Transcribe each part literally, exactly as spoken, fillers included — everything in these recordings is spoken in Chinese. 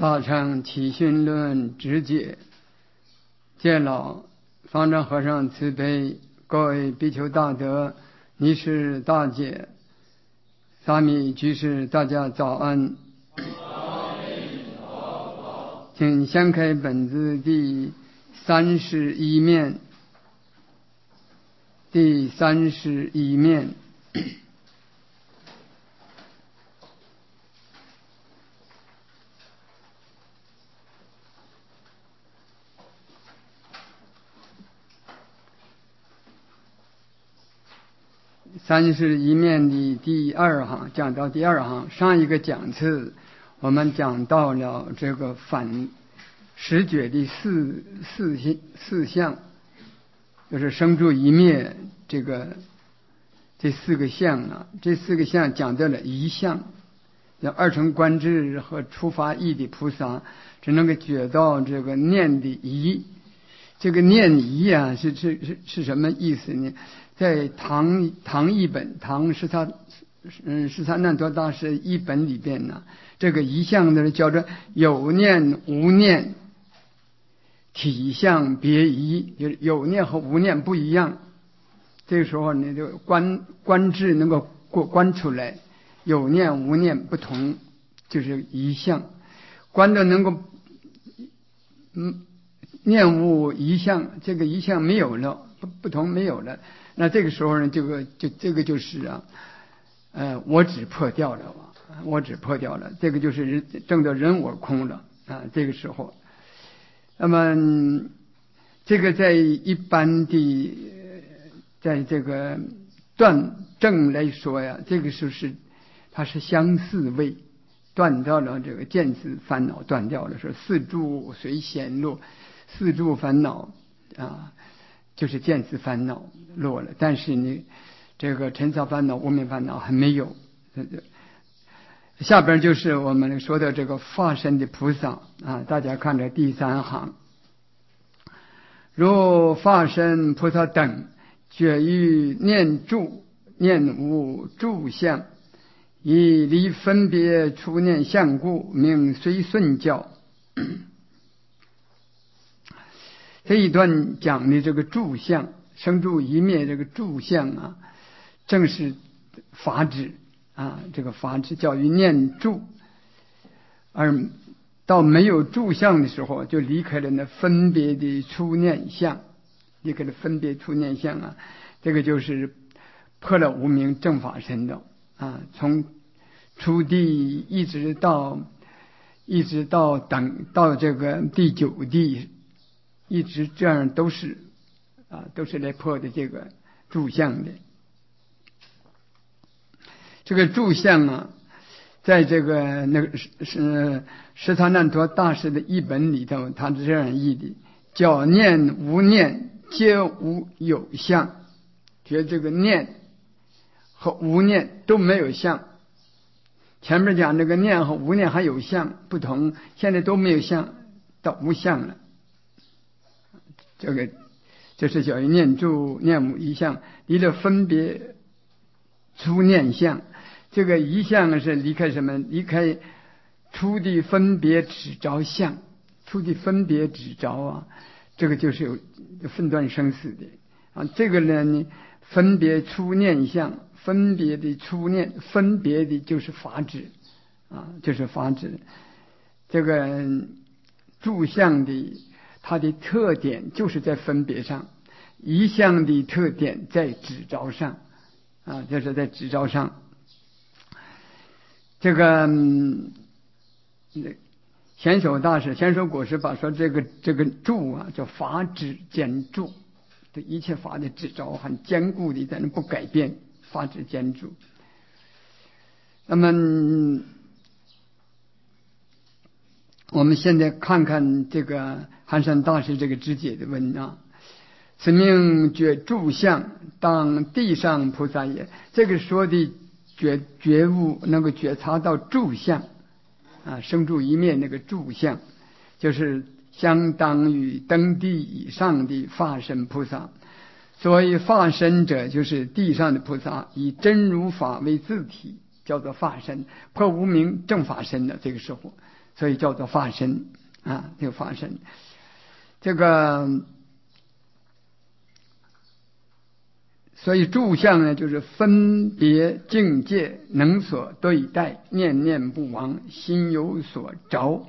大乘起信论直解，见老方丈和尚慈悲，各位比丘大德、尼师大姐、沙弥居士，大家早安。请掀开本子第三十一面，第三十一面。三十一面的第二行，讲到第二行。上一个讲次我们讲到了这个反十觉的四四四项，就是生住一灭这个这四个相啊，这四个相讲到了一相，叫二乘观智和初发意的菩萨只能够觉到这个念的疑。这个念疑啊，是是是是什么意思呢？在唐唐译本，唐十三嗯十三难陀大师译本里边呢，这个一相的叫做有念无念体相别异，就是有念和无念不一样。这个时候你就观观智能够过观出来，有念无念不同，就是一相。观的能够嗯念悟一相，这个一相没有了，不不同没有了。那这个时候呢，这个就这个就是啊，呃，我只破掉了啊，我只破掉了，这个就是人证得人我空了啊。这个时候，那么这个在一般的，在这个断证来说呀，这个就是它是相似位，断掉了这个见思烦恼，断掉了说四住随显露，四住烦恼啊。就是见思烦恼落了，但是你这个尘沙烦恼、无明烦恼还没有。下边就是我们说的这个化身的菩萨啊，大家看着第三行，如化身菩萨等，觉于念住、念无住相，以离分别出念相故，名随顺教。这一段讲的这个住相，生住一灭这个住相啊，正是法旨啊，这个法旨叫于念住，而到没有住相的时候，就离开了那分别的出念相，离开了分别出念相啊，这个就是破了无明正法身的啊，从初地一直到一直到等到这个第九地。一直这样都是啊，都是来破的这个住相的。这个住相啊，在这个那个是十他难陀大师的译本里头，他是这样译的：叫念无念皆无有相，觉这个念和无念都没有相。前面讲这个念和无念还有相不同，现在都没有相，到无相了。这个就是叫念住念无一相，离了分别出念相。这个一相是离开什么？离开出的分别只着相，出的分别只着啊，这个就是有分段生死的啊。这个呢，分别出念相，分别的出念，分别的就是法旨啊，就是法旨。这个住相的。它的特点就是在分别上，一相的特点在执着上啊，就是在执着上。这个嗯显首大师、显首果师把说这个这个住啊，叫法旨坚住，对一切法的执着很坚固的，但是不改变，法旨坚住。那么我们现在看看这个寒山大师这个知解的文啊，此名觉住相，当地上菩萨也。这个说的觉觉悟能够觉察到住相啊，生住一灭那个住相，就是相当于登地以上的化身菩萨。所谓化身者，就是地上的菩萨，以真如法为自体，叫做化身，破无明正法身的。这个时候所以叫做法身啊，这个法身，这个所以住相呢，就是分别境界，能所对待，念念不忘，心有所着。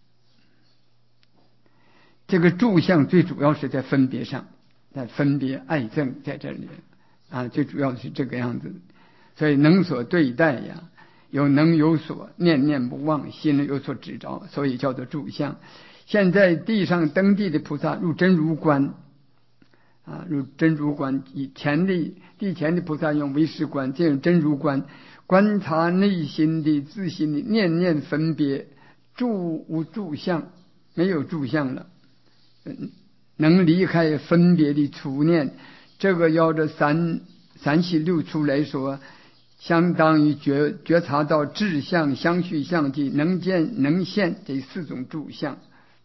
这个住相最主要是在分别上，在分别爱憎在这里啊，最主要是这个样子。所以能所对待呀，有能有所，念念不忘，心里有所指着，所以叫做住相。现在地上登地的菩萨入真如观啊，入真如观，以前的地前的菩萨用唯识观，这种真如观，观察内心的自心的念念分别，住无住相，没有住相了，能离开分别的处念。这个要着三三系六处来说，相当于觉觉察到智相、相续相及能见能现这四种住相。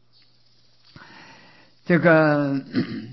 这个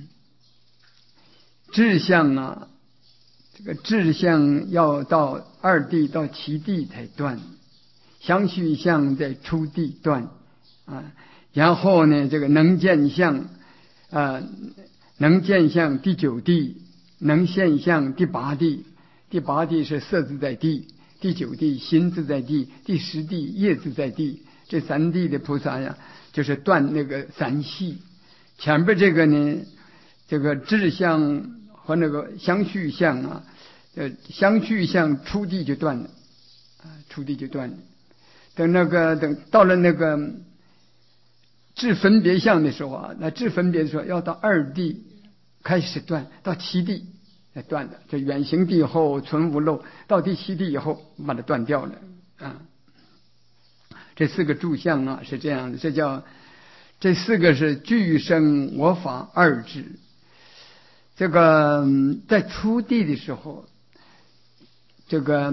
智相啊，这个智相要到二地到七地才断，相续相在初地断啊。然后呢，这个能见相啊，能见相第九地，能现相第八地。第八地是色自在地，第九地心自在地，第十地业自在地。这三地的菩萨呀，就是断那个三系。前边这个呢，这个智相和那个相续相啊，呃，相续相初地就断了啊，初地就断了。等那个等到了那个智分别相的时候啊，那智分别的时候要到二地开始断，到七地才断的。这远行地后存无漏，到第七地以后把它断掉了啊。这四个住相啊是这样的，这叫这四个是俱生我法二智。这个在初地的时候，这个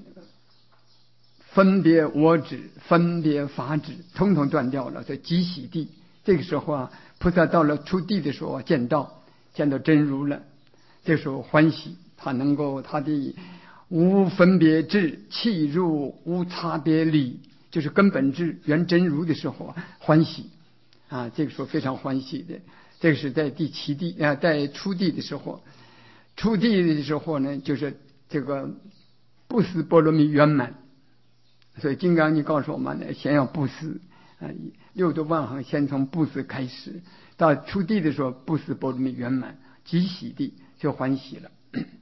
分别我执、分别法执统统断掉了，在即喜地。这个时候啊，菩萨到了初地的时候啊，见到见到真如了，这时候欢喜，他能够他的无分别智契入无差别理，就是根本智原真如的时候啊，欢喜啊，这个时候非常欢喜的。这个是在第七地啊，在初地的时候，初地的时候呢，就是这个不思波罗蜜圆满。所以金刚经告诉我们呢，先要布施啊，六度万行先从布施开始，到初地的时候布施波罗蜜圆满，即喜地就欢喜了。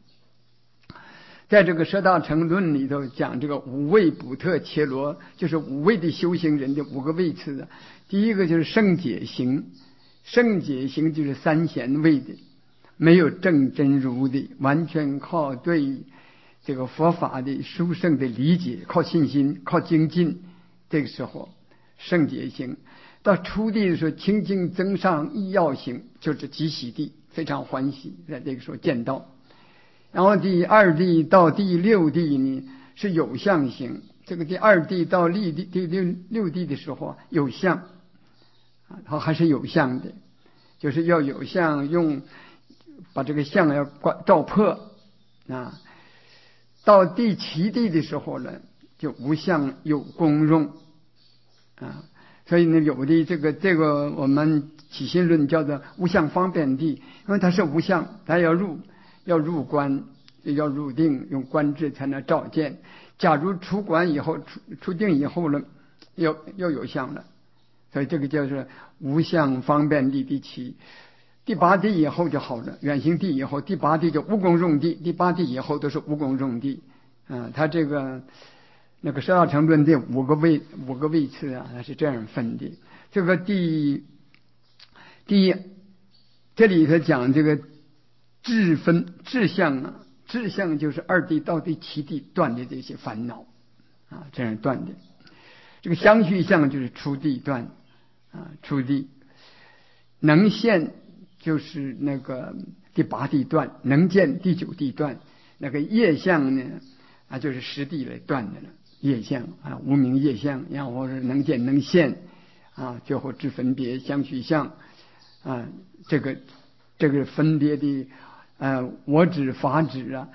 在这个十大乘论里头讲这个五位补特伽罗，就是五位的修行人的五个位次的。第一个就是圣解行，圣解行就是三贤位的，没有正真如的，完全靠对这个佛法的殊胜的理解，靠信心，靠精进。这个时候圣解行。到初地的时候，清净增上意要行，就是即喜地，非常欢喜，在这个时候见到。然后第二地到第六地呢是有相行，这个第二地到六地第六六地的时候有相啊，它还是有相的，就是要有相，用把这个相要照破啊。到第七地的时候呢，就无相有功用啊。所以呢，有的这个这个我们起心论叫做无相方便地，因为它是无相，它要入要入观，要入定，用观智才能照见。假如出观以后，出出定以后呢，要要有相了，所以这个叫做无相方便地第七。第八地以后就好了，远行地以后，第八地就无功用地，第八地以后都是无功用地啊。它这个那个十大乘论的五个位五个位次啊，它是这样分的。这个第第一，这里头讲这个智分智相啊，智相就是二地到第七地断的这些烦恼啊，这样断的。这个相续相就是初地断啊，初地能现就是那个第八地断，能见第九地断，那个业相呢啊，就是十地来断的了。业相啊，无明业相，然后是能见能现啊，最后知分别相续相啊，这个这个分别的呃我执法执啊，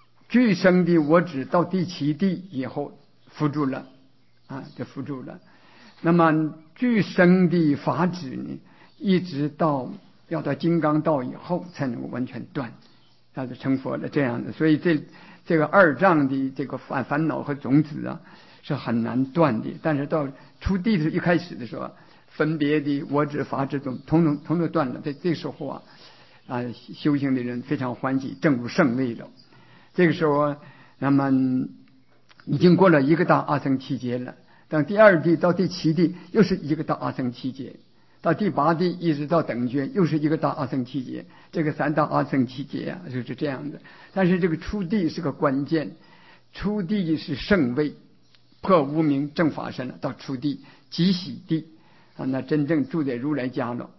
俱生的我执到第七地以后扶住了啊，就扶住了。 那么具生的法旨呢，一直到要到金刚道以后才能够完全断，那就成佛了这样的。所以这这个二障的这个烦烦恼和种子啊是很难断的。但是到初地的一开始的时候，分别的我执法执统统统统都断了。在这时候啊啊修行的人非常欢喜，正入圣位了。这个时候那么已经过了一个大阿僧祇劫了。等第二地到第七地又是一个大阿僧祇劫，到第八地一直到等觉又是一个大阿僧祇劫。这个三大阿僧祇劫啊就是这样的。但是这个初地是个关键，初地是圣位，破无明正法身了，到初地即喜地啊，那真正住在如来家了。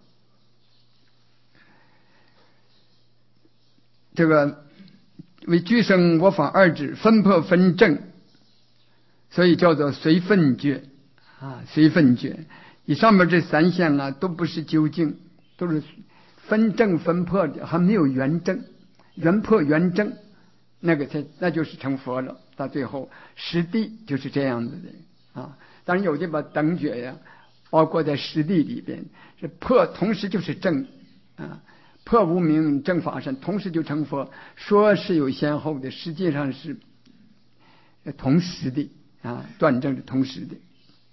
这个为具生我法二指分破分正，所以叫做随分觉啊，随分觉。以上面这三项啊都不是究竟，都是分正分破的，还没有圆正，圆破圆正那个才那就是成佛了。到最后实地就是这样子的啊。当然有的把等觉呀包括在实地里边，是破同时就是正啊，破无明正法身同时就成佛，说是有先后的，实际上是同时的啊，断正是同时的。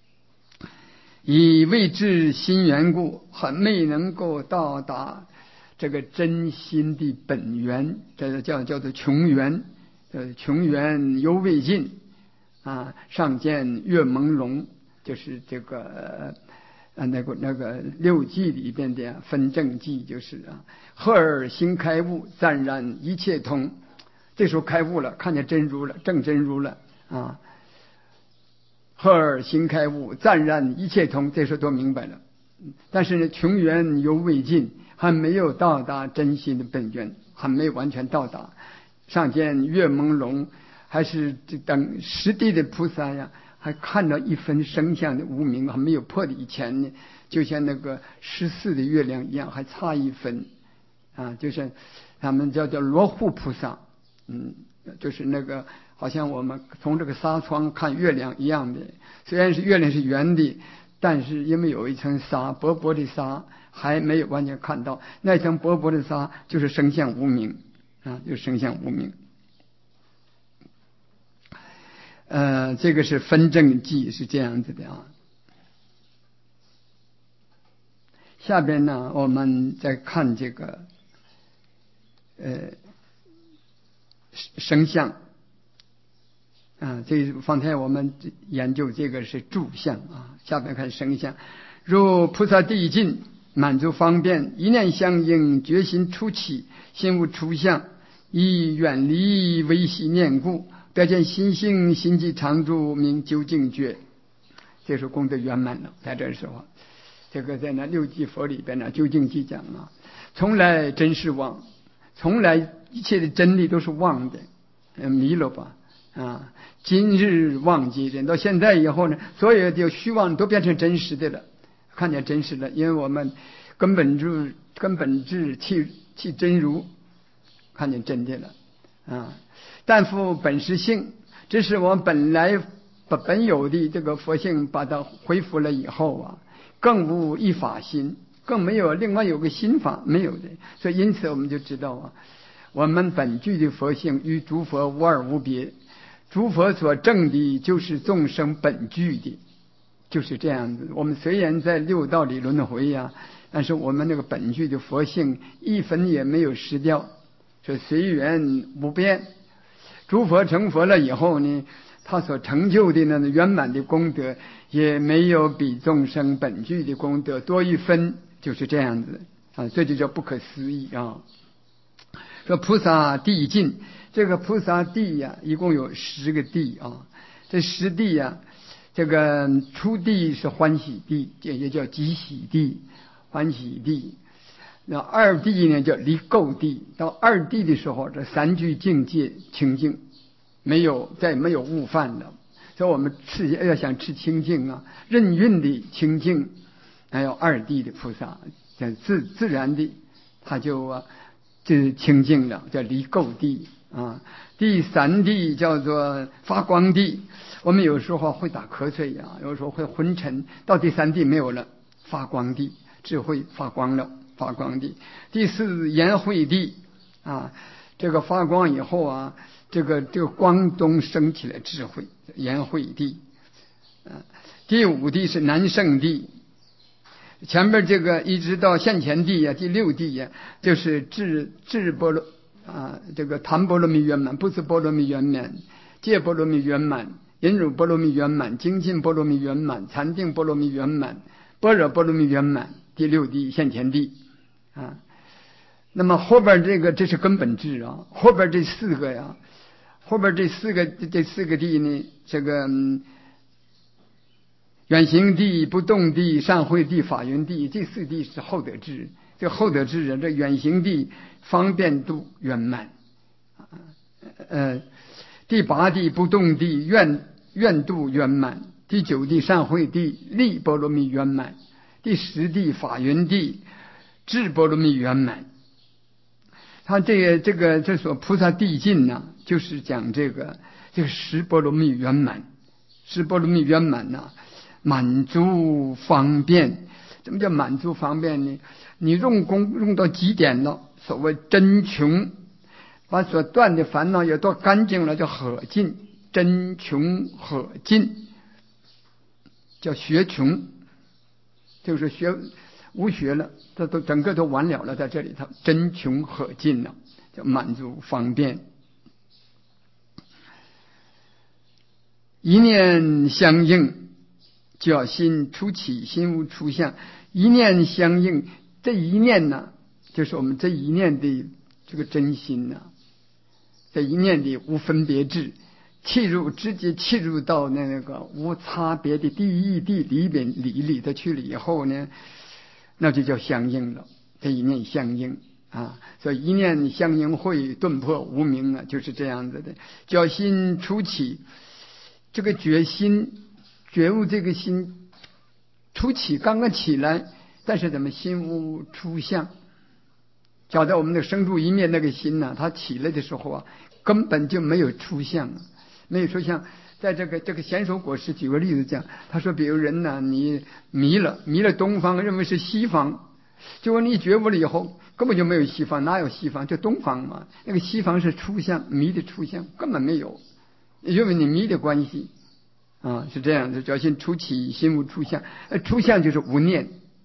以未至心缘故，还没能够到达这个真心的本源，这个叫叫做穷源，呃，穷源犹未尽啊，上见月朦胧，就是这个呃那个那个六记里边的分正记，就是啊，赫尔心开悟，暂然一切通。这时候开悟了，看见真如了，正真如了啊。赫尔心开悟，暂然一切通，这时候都明白了。但是呢，穷源犹未尽，还没有到达真心的本源，还没有完全到达。上见月朦胧，还是等实地的菩萨呀，还看到一分生相的无明还没有破的以前呢，就像那个十四的月亮一样，还差一分啊，就是他们叫做罗护菩萨，嗯，就是那个好像我们从这个纱窗看月亮一样的，虽然是月亮是圆的，但是因为有一层纱，薄薄的纱，还没有完全看到，那层薄薄的纱就是生相无明啊，就是生相无明。呃，这个是分正记是这样子的啊。下边呢，我们再看这个呃生相啊，这方才我们研究这个是住相啊，下边看生相。如菩萨地尽，满足方便，一念相应，决心初起，心无出相，以远离微细念故，得见心性，心即常住，名究竟觉。这时候功德圆满了。在这时候，这个在那六即佛里边呢，究竟记讲啊，从来真是妄，从来一切的真理都是妄的，迷了吧啊！今日忘记人，到现在以后呢，所有的虚妄都变成真实的了，看见真实了，因为我们根本智根本智气气真如，看见真的了啊！但复本实性，这是我们本来本本有的这个佛性，把它恢复了以后啊，更无一法心，更没有另外有个心法，没有的。所以因此我们就知道啊，我们本具的佛性与诸佛无二无别，诸佛所证的就是众生本具的，就是这样子。我们虽然在六道里轮回呀、啊，但是我们那个本具的佛性一分也没有失掉，所以随缘不变。诸佛成佛了以后呢，他所成就的那圆满的功德也没有比众生本具的功德多一分，就是这样子啊，这就叫不可思议啊。说菩萨地尽，这个菩萨地呀、啊，一共有十个地啊。这十地呀、啊，这个初地是欢喜地，这也叫极喜地、欢喜地。那二地呢叫离垢地，到二地的时候，这三具境界清净，没有再没有误犯了。所以我们吃要想吃清净啊，任运的清净，还有二地的菩萨，自自然的他就啊就清净了，叫离垢地啊。第三地叫做发光地，我们有时候会打瞌睡呀、啊，有时候会昏沉，到第三地没有了，发光地，智慧发光了，发光地。第四颜慧地啊，这个发光以后啊，这个这个光中升起来智慧，颜慧地啊。第五地是南圣地，前边这个一直到现前地呀、啊，第六地呀、啊，就是智智波罗啊，这个檀波罗蜜圆满，不思波罗蜜圆满，戒波罗蜜圆满，忍辱波罗蜜圆满，精进波罗蜜圆满，禅定波罗蜜圆满，般若波罗蜜圆满。第六地现前地啊。那么后边这个这是根本智啊，后边这四个呀，后边这四个这四个地呢，这个嗯远行地、不动地、善慧地、法云地，这四地是后得智。这后得智啊，这远行地方便度圆满，呃，第八地不动地愿愿度圆满，第九地善慧地力波罗蜜圆满，第十地法云地智波罗蜜圆满。他这个这个这所菩萨地境呢、啊，就是讲这个这个十波罗蜜圆满，十波罗蜜圆满呐，满足方便。什么叫满足方便呢？你用功用到极点了，所谓真穷，把所断的烦恼也都干净了，叫合尽，真穷合尽，叫学穷，就是学无学了，这都整个都完了了，在这里头真穷合尽了，叫满足方便。一念相应，叫心初起，心无出相。一念相应，这一念呢，就是我们这一念的这个真心呢、啊，这一念的无分别智，契入直接契入到那个无差别的第一地里边里里头去了以后呢，那就叫相应了。这一念相应啊，所以一念相应会顿破无明啊，就是这样子的。叫心初起，这个决心觉悟，这个心初起，刚刚起来，但是怎么心无出相？讲到我们的生住一面那个心呢、啊，它起来的时候啊，根本就没有出相，没有出相。在这个这个贤首果实举个例子讲，他说，比如人呢、啊，你迷了，迷了东方，认为是西方，结果你觉悟了以后，根本就没有西方，哪有西方？就东方嘛。那个西方是出相，迷的出相根本没有，因为你迷的关系。啊，是这样的，叫心初起，心无出相。呃，出相就是无念。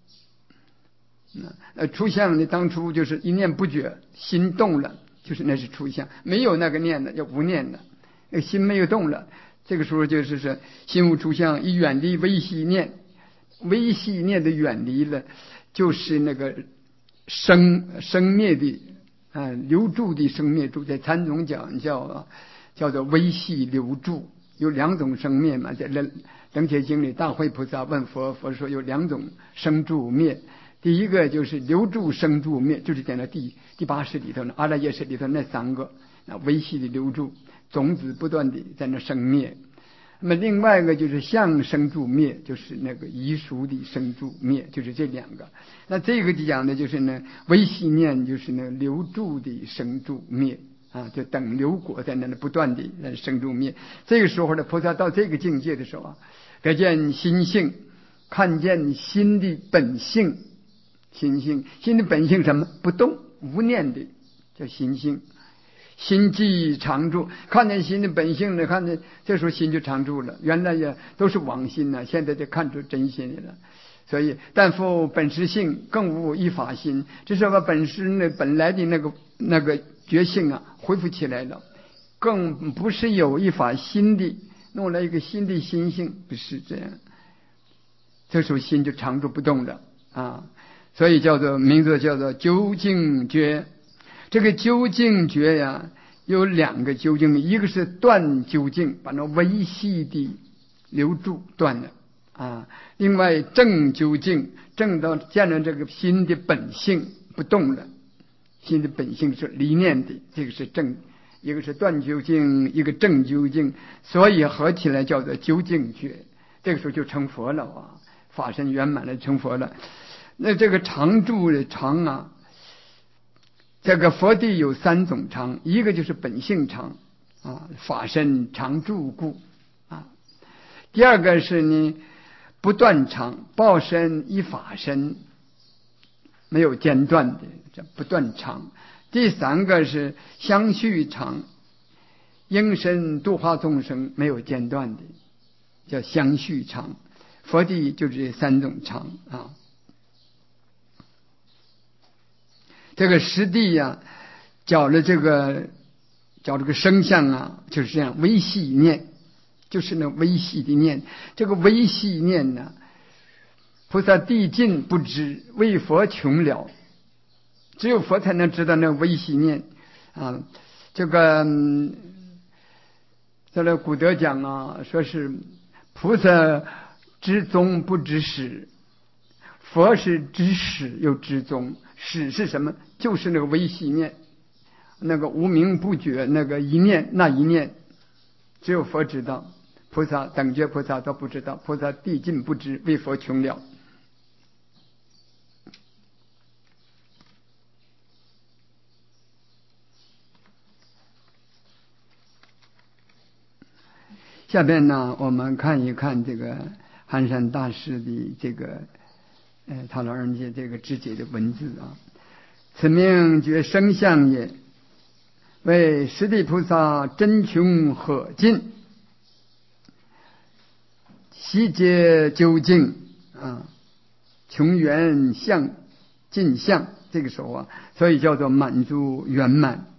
呃，出相呢，当初就是一念不觉，心动了，就是那是出相。没有那个念的，叫无念的。那个心没有动了，这个时候就是说心无出相，以远离微细念。微细念的远离了，就是那个生生灭的啊，流注的生灭注，在禅宗讲叫叫做微细流注。有两种生灭嘛，在楞楞伽经里，大慧菩萨问佛，佛说有两种生住灭。第一个就是流注生住灭，就是讲到第第八识里头呢，阿赖耶识里头那三个，那微细的流注，种子不断的在那生灭。那么另外一个就是相生住灭，就是那个遗熟的生住灭，就是这两个。那这个就讲的就是呢，微细念就是呢流注的生住灭。啊，就等流果在那里不断的生住灭。这个时候呢，菩萨到这个境界的时候啊，得见心性，看见心的本性，心性，心的本性什么？不动无念的，叫心性。心即常住，看见心的本性呢，看见这时候心就常住了。原来也都是妄心呢、啊，现在就看出真心来了。所以，但复本实性，更无一法心。这是把本实呢本来的那个那个觉性啊恢复起来了，更不是有一法新的弄来一个新的心性，不是这样。这时候心就常住不动了啊，所以叫做名字叫做究竟觉。这个究竟觉呀，有两个究竟，一个是断究竟，把那微细的留住断了。啊，另外正究竟，正到见了这个心的本性不动了，心的本性是离念的，这个是正，一个是断究竟，一个正究竟，所以合起来叫做究竟觉。这个时候就成佛了啊，法身圆满了，成佛了。那这个常住的常啊， 这个佛地有三种常，一个就是本性常啊，法身常住故啊。第二个是呢不断常，报身依法身，没有间断的，这不断常。第三个是相续常，应身度化众生，没有间断的，叫相续常。佛地就这三种常啊。这个实地呀、啊，讲了这个讲这个声相啊，就是这样微细念，就是那微细的念。这个微细念呢，菩萨地尽不知，为佛穷了。只有佛才能知道那微细念啊。这个嗯在那古德讲啊，说是菩萨知宗不知始，佛是知始又知宗。始是什么？就是那个微细念，那个无名不觉，那个一念，那一念只有佛知道，菩萨等觉菩萨都不知道，菩萨地尽不知，为佛穷了。下边呢，我们看一看这个寒山大师的这个呃他老人家这个知解的文字啊。此名觉声相也，为实地菩萨真穷可尽，悉皆究竟啊，穷圆相尽相。这个时候啊，所以叫做满足圆满。